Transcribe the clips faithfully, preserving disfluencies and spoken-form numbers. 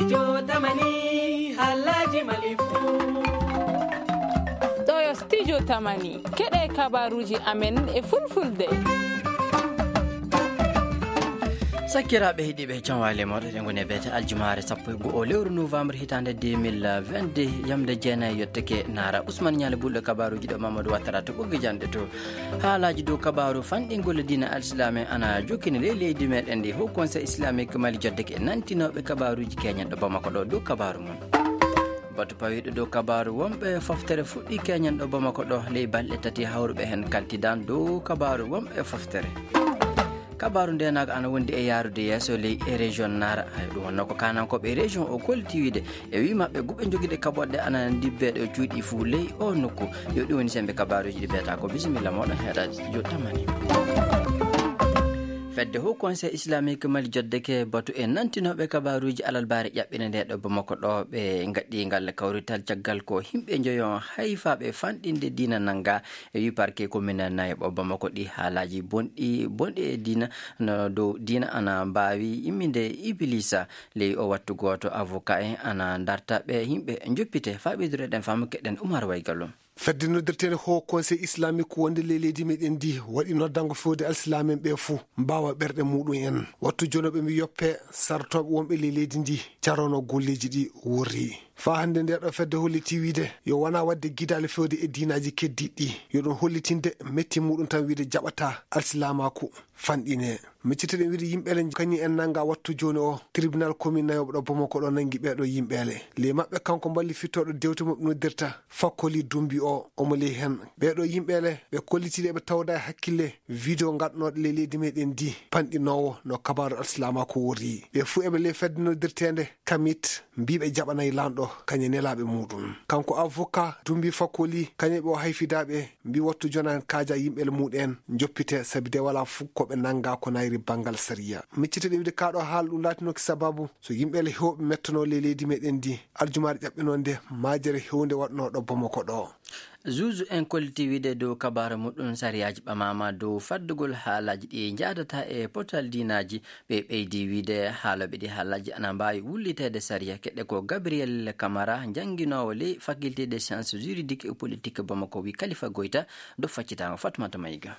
Stijo tamani halaji malifu. Doyo Stijo tamani kede kabaruji amen e fulfulde. Sakiraɓe heeɗiɓe janwale moɗo ɗe goni beete aljumare sappo e go'o lewru novembre hitande deux mille vingt-deux yamde jeenayi yetteke nara Ousmane Ñale Bulɗo kabaruji ɗo Mamadou Wattara to ɓoggi jande to haalaji dow kabaru fanɗingol diina alislame ana jokkini ley leydi meɗen ndi haut conseil islamique Mali joddeke e nantinoɓe kabaruji keñen ɗo Bamako ɗo dow kabaru mum batu pawiɗo dow kabaru wonɓe foftere fuɗɗi keñen ɗo Bamako ɗo ley balɗe tati hawruɓe hen kaltidan dow kabaru wonɓe foftere kabaru ndenaga ana wondi e yarude yesso ley e région nara hay ɗum wonno ko kanankoɓe région o koltiwide e wi mabɓe guɓe joguiɗe kaɓoɗɗe ana dibbeɗe cuuɗi fuu ley o nokku yo ɗum woni sembe kabaruji ɗi mbiyata ko bisimilla moɗon heeɗa jo tamani fedde haut conseil islamique Mali joddeke batu e nantinoɓe kabaruji alalbare ƴaɓɓine nde ɗo Bamako ɗo ɓe gaddi ngal kawrital caggal ko himɓe joyon hayfaɓe fanɗinde dina nanga e wi parquet commune nayi ɓo Bamako ɗi haalaji bonɗi bonɗi e dina no dow dina ana mbawi imminde iblisa ley o wattu goto avocat en ana darta ɓe yimɓe joppite faɓidureɗen famu keɗen Oumar Waygallo fedde noddirtene haut conseil islamique wonde ley leydi meɗen ndi waɗi noddango fewde alsilamen ɓe fuu mbawa ɓerɗe muɗum en wattu jonoɓe mi yoppe sartoɓe wonɓe ley leydi ndi carono golleji ɗi wurri fa hande nde ɗo fedde holliti wiide yo wona wadde guidale fewde e dinaji keddiɗɗi yo ɗum hollitinde metti muɗum tan wiide jaɓata alsilamaku fanɗine micciteɗen wiide yimɓele kañum en nanga wattu joni o tribunal commune nayoɓe ɗo Bamako ɗo nanggui ɓeɗo yimɓele le mabɓe kanko balli fittoɗo dewte mo noddirta fakkoli dumbi o omo ley hen ɓeɗo yimɓele ɓe kollitiɗe ɓe tawda e hakkille vidéo gadnoɗe ley leydi meɗen ndi panɗinowo no kabaru alsilamaku wori ɓe fuu eɓe ley fedde noddirtede kamit mbiɓe jaɓanayi lanɗo kañe nelaɓe muɗum kanko avocat dumbi fakkoli kañeɓe o hayfidaɓe mbi wattu jona kaja yimɓele muɗen joppite saabi de wala fu koɓe nanga ko nayri bangal sariya micciteɗe wiide kaɗo haala ɗum latinoki sababu so yimɓele hewɓe mettono ley leydi meɗen ndi aljumare ƴaɓɓinonde majere hewde waɗno ɗo Bamako ɗo juge en kolliti wiide dow kabaru muɗum sariyaji ɓamama dow faddugol haalaji ɗi jadata e potal dinaji ɓe ɓeydi wiide haaloɓe ɗi haalaji ana mbawi wullitede sariya keɗɗe ko Gabriel Camara jangguinowo ley faculté des sciences juridiques et politiques Bamako wi Khalifa Goïta do faccitama Fatmata Mayiga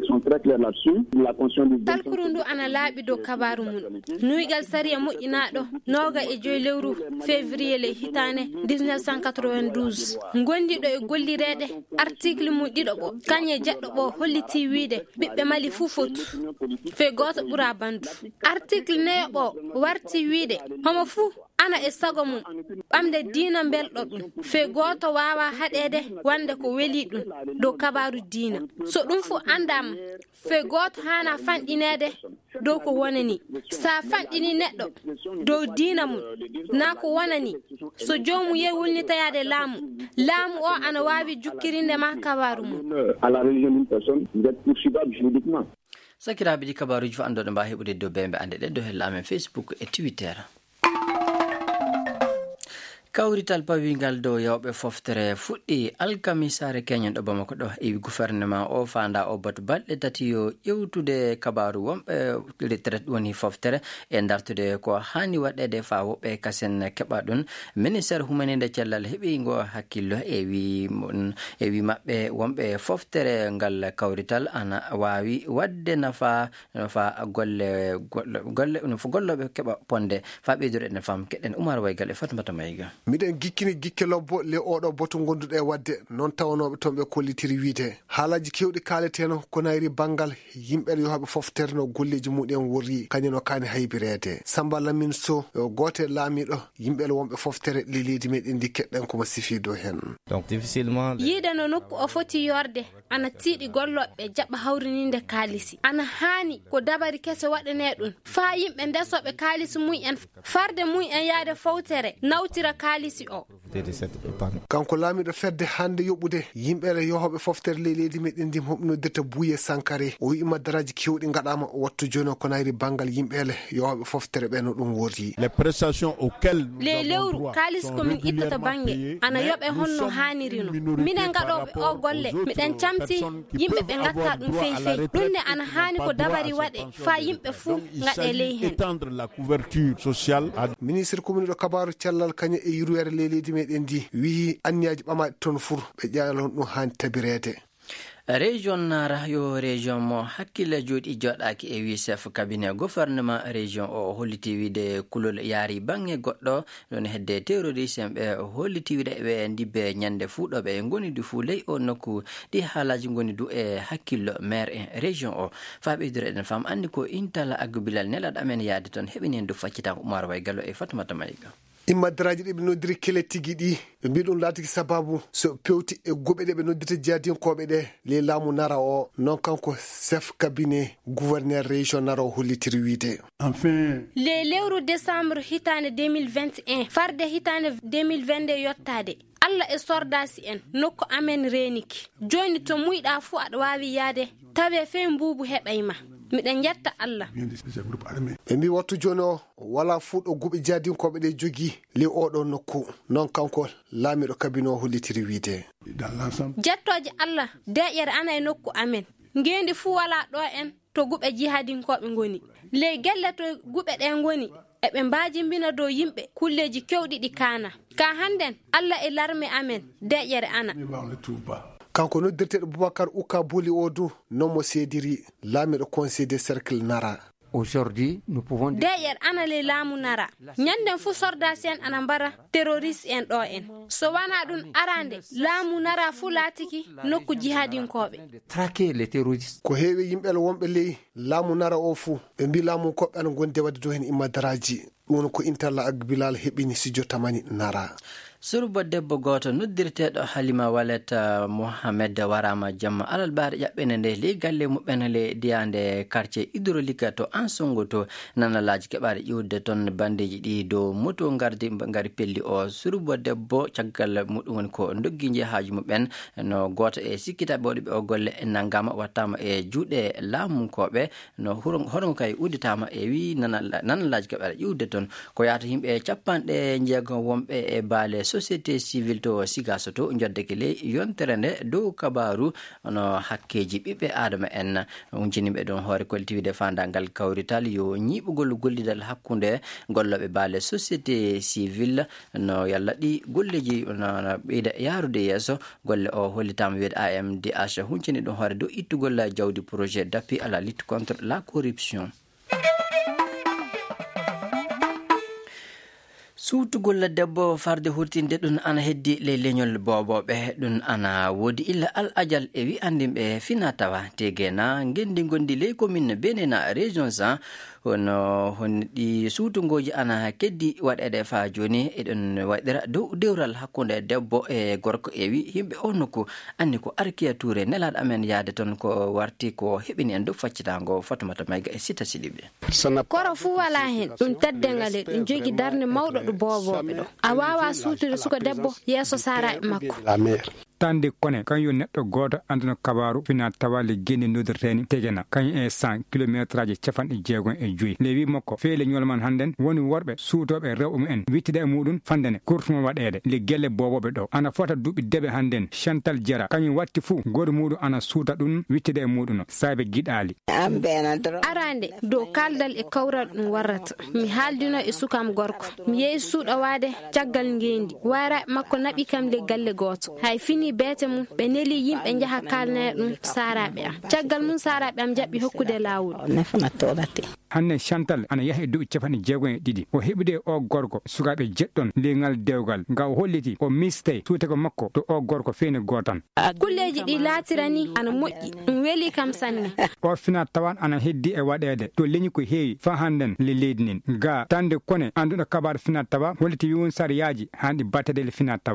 talkuru ndu ana laaɓi dow kabaru mum nuygal sariya moƴƴinaɗo noga e joyi lewru février le hitane mille neuf cent quatre-vingt-douze gondiɗo e gollireɗe article mum ɗiɗoɓo kañe jeɗɗoɓo holliti wiide ɓiɓɓe Mali fuu fotu fe goto ɓuura bandu article neyoɓo warti wiide homo fuu ana e sago mum ɓamde diina belɗo ɗum fe goto wawa haɗede wande ko weeli ɗum dow kabaru diina so ɗum fu andama fe goto hana fanɗinede dow ko wonani sa fanɗini neɗɗo dow diina mum na ko wonani so jomum yehi wulnitayade laamu laamu o ana wawi jukkirinde ma kabaru mum sakiraɓe ɗi kabaruji fo andoɗo mba heɓude dow bembe ande ɗe dow hella amen Facebook e Twitter kawrital pawingal dow yawɓe foftere fuɗɗi alkamisare keñen ɗo Bamako ɗo ewi gouvernement o fanda o batu balɗe tati yo ƴewtude kabaru wonɓe retraite woni foftere e dartude ko hani waɗede fa woɓɓe kasen keɓa ɗum ministére humanide cellal heeɓi ngo hakkillo e wi e wi mabɓe wonɓe foftere ngal kawrital ana wawi wadde nafa nafa golle golle no fo golloɓe keɓa ponde fa ɓeydore ɗen fam keɗen Oumar Waygal e Fatmata Mayiga miɗen gikkini gikke lobbo le oɗo boto gonduɗe e wadde noon tawanoɓe toon ɓe kollitiri wiide haalaji kewɗi kaleteno ko nayri banggal yimɓeɗe yo haɓe foftere no golleji muɗen wori kañeno kani haybirede Samba Lamine Sow gote laamiɗo yimɓeɗe wonɓe foftere le leydi meɗen ndi keɗɗen komo sifi dow hen donc difficilement yiide no nokku o foti yorde ana tiiɗi golloɓe jaɓa hawrininde kaalisi ana hani ko dabari kese waɗane ɗum fa yimɓe ndesoɓe kaalisi mumen farde mumen yaade fawtere nawtira kaalisi haalisi o kanko laamiɗo fedde hande yoɓude yimɓeɓe yohoɓe foftere ley leydi meɗen ndi hoɓnodirta Bouye Sankare o wi maddaraji kewɗi gaɗama wattu joni o ko nayri banggal yimɓeɓe yohoɓe foftere ɓe no ɗum woodi les prestations auxquelles le lewru kalis komin ittata bange ana yoɓe honno hanirino minen gaɗoɓe o golle miɗen camti yimɓe ɓe gatta ɗum fey fey ɗum ne ana hani ko dabari waɗe fa yimɓe fuu gaɗe ley hen la couverture sociale. Ministre commune ɗo kabaru cellal kañum e yurwere ley leydi meɗen ndi wi anniyaji ɓamaɗe toon fur ɓe ƴeewalon ɗum hani tabirede. région nara yo région mo hakkille jooɗi joɗaki e wi chef cabinet gouvernement région o holliti wiide kulol yaari bange goɗɗo ɗon hedde terrorisme ɓe holliti wiide ɓe ndibbe ñande fuuɗoɓe goni du fuu ley o nokku ɗi haalaji goni du e hakkillo maire e région o faɓidore ɗen fam andi ko intala aggu bilal nelaɗo amen yaade toon heɓini en du faccitanko Oumar Way Gallo e Fatoumata Mayiga. immaddaraji ɗi ɓe noddiri kele tigui ɗi ɓe mbi ɗum laatiki sababu so pewti e goɓe ɗe ɓe noddirta jeyadinkoɓe ɗe ley laamu nara o non kanko chef cabinet gouverneur région nara o hollitiri wiide enfin le lewru décembre hitande deux mille vingt et un farde hitande deux mille vingt deux yottade Allah e sordasi en nokko amen reniki joni to muyɗa fuu aɗa wawi yaade tawe fe mbubu heɓayma miɗen jetta Allah ɓe mbi wattu joni o wala fuuɗo guɓe jadinkoɓe ɗe jogui ley oɗo nokku non kanko laamiɗo cabinet o hollitiri wiide jettoje Allah deƴere ana e nokku amen ngendi fuu wala ɗo en to guɓe jihadinkoɓe goni ley gelle to guɓe ɗe goni eɓe mbajimbina dow yimɓe kulleji kewɗi ɗi kana ka handen Allah e larme amen deƴere ana kanko noddirteɗo Boubacar Ouka Boli Odou non mo seediri laamiɗo conseil des cercles nara aujourd'hui nous pouvons deƴer ana le laamu nara ñanden fu sordasi en ana mbara terroriste en ɗo en so wana ɗum arande laamu nara fu laatiki nokku jihadinkoɓe traquer les terroristes ko heewi yimɓel wonɓe ley laamu nara o fu ɓe mbi laamu koɓɓe ana gonde wadde dow hen immadaraji ɗum woni ko intalla agbilal heɓini studio tamani nara. surbo debbo goto noddirteɗo Halima Waleta Mohamed warama jamma alal baare ƴaɓɓene nde ley galle muɓɓen le diyande quartier hydraulique to Ansongo to nanalaji keɓare ƴiwde toon bandeji ɗi dow moto gardi gari pelli o surbo debbo caggal muɗum woni ko doggi jeehaji muɓɓen no goto e sikkitaɓe waɗuɓe o golle naggama wattama e juuɗe laamunkoɓe no hono kay udditama e wi nanalaji keɓare ƴiwde toon ko yata yimɓe capanɗe jeegom wonɓe e baale société civile to Sigaso to joddeke ley yontere nde dow kabaru no hakkeji ɓiɓɓe adama en unjiniɓe ɗon hoore collectivité fandangal kawrital yo ñiɓugol gollidal hakkunde golloɓe baale société civile no yalla ɗi golleji no ɓeyda yarude yeeso golle o hollitama wiide A M D H huncini ɗon hoore dow ittugol jawdi projet d'appui à la lutte contre la corruption. suutugol debbo farde hurtinde ɗum ana heddi ley leñol boboɓe ɗum ana woodi illa al ajal e wi andimɓe fina tawa tegena gendi gondi ley commune benena région sa hono honɗi suutugoji ana keddi waɗede fa joni eɗen waɗira dow dewral hakkude debbo e gorko e wi yimɓe o nokku anni ko Arkia Touré nelaɗo amen yaade toon ko warti ko heɓini en dow faccitango Fatoumata Mayga e Sita Sidiɓe koro fu wala hen ɗum teddengal e ɗum jogi darde mawɗo ɗo boboɓe ɗo a wawa suutude suka debbo yeeso saraɓe makko tande kone kañum neɗɗo goto andano kabaru fina tawa le guendi nodirteni tegena kañum e cent kilométre aji capanɗe jeegom e joyyi le wi makko feele ñolman hannden woni worɓe suutoɓe rewɓe mumen wittide e muɗum fandene kurtuma waɗede le gelle boboɓe ɗo ana fota duuɓi deɓe hannden Chantal Diara kañum watti fuu goto muɗum ana suuta ɗum wittide e muɗum saabe giɗali arande dow kaldal e kawral ɗum warrata mi haaldino e sukam gorko mi yeehi suuɗa wade caggal ngendi wara makko naɓi kam le galle goto hay fini beete mum ɓe neli yimɓe jaha kalne ɗum saraɓe am caggal mum saraɓe am jaɓɓi hokkude lawol hanne Chantal ana yaha e duuɓi capanɗe jeegom e ɗiɗi o heɓide o gorko sukaɓe jeɗɗon legal dewgal nga o holliti o miste suutego makko to o gorko feeni gotan kulleji ɗi laatirani ana moƴƴi ɗum weeli kam sanne o fina tawan ana heddi e waɗede to leñi ko heewi fa hannden le leydi nin ga tande kone anduɗo kabaru fina tawa holliti wiwon sariyaji hanɗi battede le fina tawa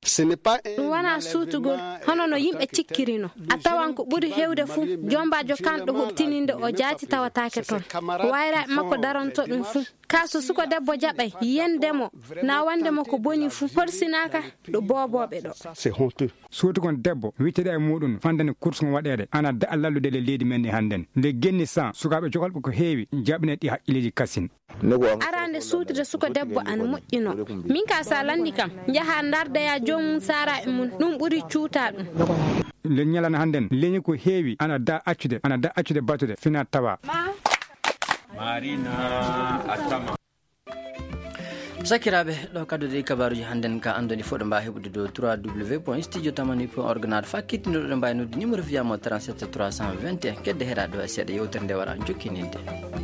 ɗum wona suutugol hono no yimɓe cikkirino a tawan ko ɓuri hewde fuu jombajo kanɗo huɓtininde o jaati tawatake toon wayraɓe makko daronto ɗum fuu ka so suko debbo jaɓay yendemo na wandemo ko boni fuu horsinaka ɗo boboɓe ɗo suutugon debbo witteɗe e muɗum fandane course ngo waɗede ana da allallude le leydi men ɗi hannden nde genni san sukaɓe jokolɓe ko heewi jaɓine ɗi haqqilleji kasin arande suutude suko debbo ana moƴƴino min ka sa landi kam jaha dardeya jomum sara e mum ɗum ɓuri cuuta ɗum le ñalana hannden leñi ko heewi ana da accude ana da accude batude fina tawa marina atama sakiraɓe ɗo kaddude kabaruji hannden ka andoni foɗo mba heɓude dow trois w point studio tamani point org naɗo fakkitinoɗo ɗo mbawi nodde numéro wiyamo trente-sept trois cent vingt et un kedde heeɗa ɗo e seeɗa yewtere nde waɗa jokkininde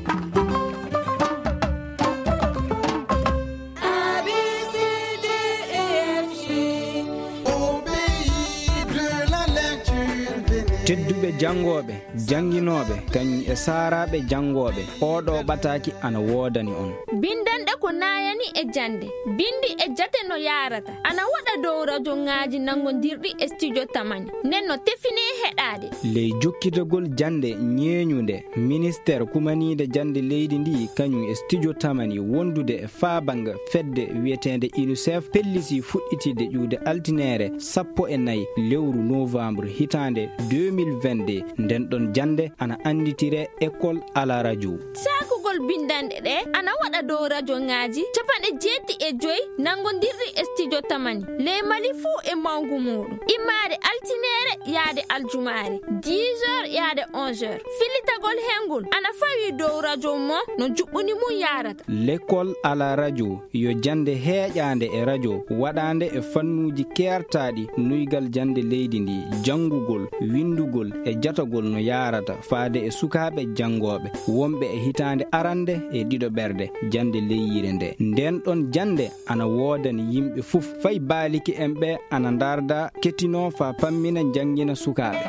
tedduɓe jangoɓe jangguinoɓe kañum e saraɓe jangoɓe oɗo ɓataki ana wodani on bindanɗe ko nayani e jande bindi e jate no yarata ana waɗa dow radio ngaji nangodirɗi e studio tamani nden no tefine heɗade ley jokkitagol jande ñeñude ministére kumanide jande leydi ndi kañum e studio tamani wondude e fabanga fedde wiyetede unicef pellisi fuɗɗitide ƴuude altinere sappo e nayyi lewru novembre hitande deux mille vingt-deux nden ɗon jande ana anditire école ala radio sakugol bindanɗe ɗe ana waɗa dow radio ngaji capanɗe jeetti e joyyi nangodirɗi e studio tamani ley mali fuu e mangu muɗum immade altinere yaade aljumare dix heures yaade onze heures filitagol hengol ana fawi dow radio mo no juɓɓuni mum yarata l'école ala radio yo jande heeƴande e radio waɗande e fannuji kertaɗi nuygal jande leydi ndi jangugol windugol e jatagol no yarata faade e sukaɓe jangoɓe wonɓe e hitande arande e ɗiɗo ɓerde jande leyyire nde nden ɗon jande ana wodani yimɓe fuf fay baaliki en ɓe ana darda kettino fa pammina jangina sukaɓe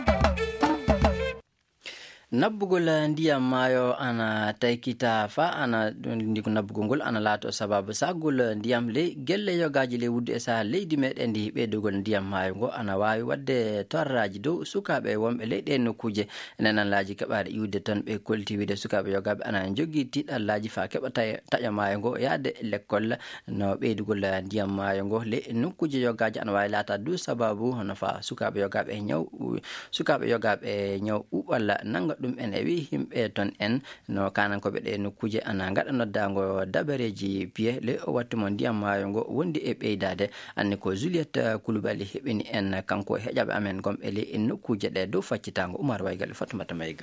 nabbugol ndiyam maayo ana taykita fa ana ndiko nabbugol ngol ana laato sababu sagol ndiyam ley gelle yogaji ley wuddu e saha leydi meɗen ndi ɓeydugol ndiyam maayo ngo ana wawi wadde torraji dow sukaɓe wonɓe leyɗe nokkuje nenanlaji keɓade iwde tan ɓe koltiwide sukaɓe yogaɓe ana jogui tiɗallaji fa keɓa taƴa maayo ngo yaade l'école no ɓeydugol ndiyam maayo ngo ley nokkuje yogaji ana wawi laata dow sababu hono fa sukaɓe yogaɓe e ñaw sukaɓe yogaɓe ñaw uɓalla nanga ɗum en e wi himɓe ton en no kanankoɓe ɗe nokkuje ana gaɗa noddago dabareji piye le o wattu mo ndiyam maayo ngo wondi e ɓeydade anni ko Juliette Coulibaly heɓini en kanko heƴaɓe amen gomɓe le e nokkuje ɗe dow faccitago Oumar Waygal Fatoumata Mayga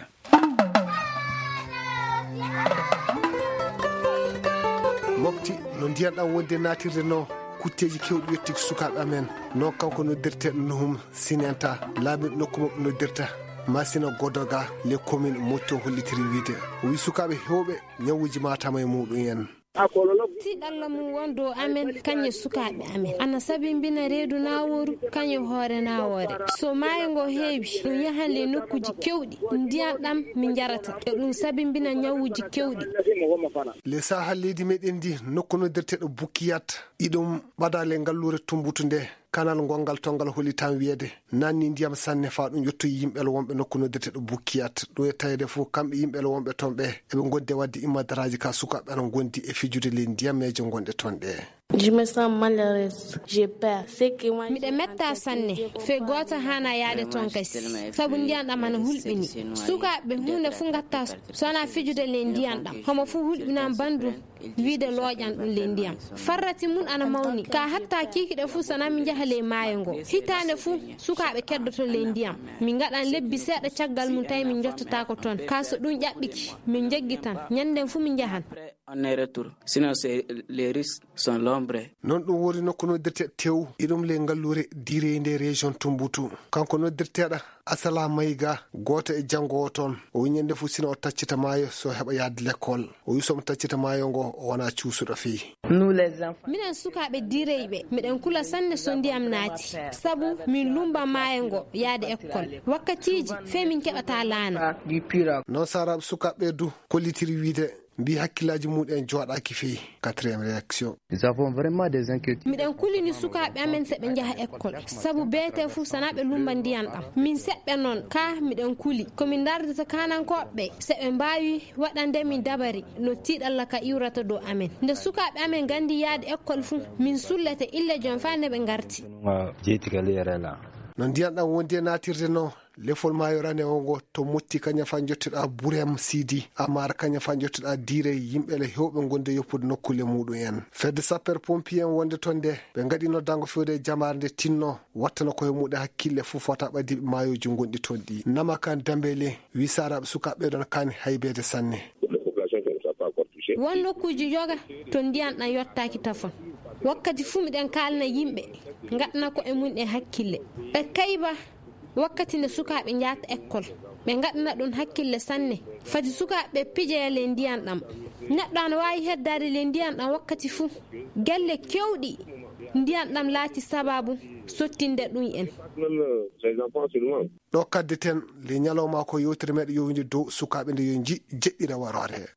mofti no ndiyam ɗam wonde natirde no kutteji kewɗi yettiki sukaɓe amen no kanko noddirteɗo nohum sinenta laabi nokku mabɓe noddirta masina godoga les communes motto hollitiri wiide o wi sukaɓe hewɓe ñawuji matama e muɗum en tiɗalla mum won dow amen kañe sukaɓe amen ana sabimbina reedu naworu kañe hoore nawore so maayo ngo heewi ɗum yahan le nokkuji kewɗi ndiyam ɗam min jarata e ɗum sabimbina ñawuji kewɗi le saha leydi meɗen ndi nokku noddirteɗo bukkiyat iɗum ɓadale ngallure tumbutu nde kanal gongal tongal holi tan wiyede nanni ndiyam sanne fa ɗum yettoyi yimɓel wonɓe nokku noddirteɗo bukkiyat ɗum e tawede fof kamɓe yimɓel wonɓe toon ɓe eɓe gondi wadde immadaraji ka sukaɓe ana gondi e fijude ley ndiyameje gonɗe toon ɗe Je me sens malheureuse, j'ai peur. C'est que moi miɗe metta sanne fe goto hana yaade toon kasi sabu ndiyam ɗam ana hulɓini sukaɓe hunde fu gatta sona fijude ley ndiyam ɗam homo fu hulɓinan bandu wiide looƴan ɗum ley ndiyam farrati mun ana mawni ka hatta kikiɗe fu sana min jaha ley maayo ngo hitande fu sukaɓe keddoto ley ndiyam min gaɗan lebbi seeɗa caggal mum tawi min jottata ko toon ka so ɗum ƴaɓɓiki min jaggi tan ñanden fu min jahan on est retour sinon c'est les risques sont l'ombre non ɗum woni nokku noddirte tew iɗum le ngallure dire nde région Tumbutu kanko noddirteɗa Asala Mayga goto e jangowo toon o wi ñande fu sino o taccita maayo so heɓa yaade l'école o wi somo taccita maayo ngo o wona cuusuɗo feyi minen sukaɓe direyɓe miɗen kula sanne so ndiyam naati sabu min lumba maayo ngo yaade école wakkatiji fe min keɓata laana non saraɓe sukaɓe du kollitiri wiide mbi hakkillaji muɗen joɗaki feyi. Quatrième réaction. Nous avons vraiment des inquiétudes. miɗen kulini sukaɓe amen seɓe jaha école sabu beete fuu sanaɓe lumba ndiyan ɗam min seɓɓe noon ka miɗen kuli komin dardata kanankoɓe seɓe mbawi waɗande min dabari no tiiɗalla ka iwrata dow amen nde sukaɓe amen gandi yaade école fuu min sullete ille jon fa ne ɓe garti no ndiyan ɗam wondi e natirde no lefol mayorane o ngo to motti kaña fa jotteɗa Bourem Sidi Amar kaña fa jotteɗa dire yimɓele hewɓe gonde yoppude nokkule muɗum en fedde sapeur pompier en wonde toon nde ɓe gaɗi noddango fewde jamare nde tinno wattano koye muɗum hakkille fof fota ɓaddiɓe mayoji gonɗi toon ɗi Namakan Dambele wi saraɓe sukaɓe ɗon kani haybede sanne. won nokkuji yoga to ndiyan ɗan yottaki tafon wakkati fuu miɗen kalna yimɓe gaɗna ko e mun e hakkille ɓe kayba wakkati nde sukaɓe jahata école ɓe gaɗana ɗum hakkille sanne fati sukaɓe pijeya le ndiyan ɗam neɗɗo ana wawi heddade le ndiyan ɗam wakkati fuu gelle kewɗi ndiyan ɗam laati sababu sottinde ɗum en ɗo kaddeten le ñalawma ko yewtere meɗe yowinde dow sukaɓe nde yo ji jeɗɗira warore